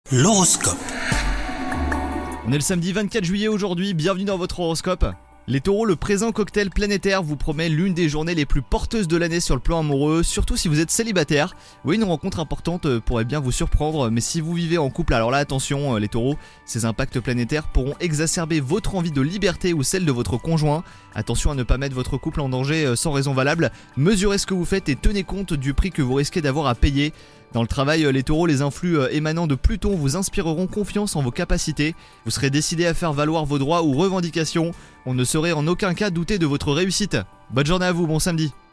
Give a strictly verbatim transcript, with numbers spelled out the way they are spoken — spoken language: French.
L'horoscope. On est le samedi vingt-quatre juillet aujourd'hui, bienvenue dans votre horoscope. Les taureaux, le présent cocktail planétaire vous promet l'une des journées les plus porteuses de l'année sur le plan amoureux, surtout si vous êtes célibataire. Oui, une rencontre importante pourrait bien vous surprendre, mais si vous vivez en couple, alors là attention les taureaux, ces impacts planétaires pourront exacerber votre envie de liberté ou celle de votre conjoint. Attention à ne pas mettre votre couple en danger sans raison valable, mesurez ce que vous faites et tenez compte du prix que vous risquez d'avoir à payer. Dans le travail, les taureaux, les influx émanant de Pluton vous inspireront confiance en vos capacités. Vous serez décidé à faire valoir vos droits ou revendications. On ne saurait en aucun cas douter de votre réussite. Bonne journée à vous, bon samedi.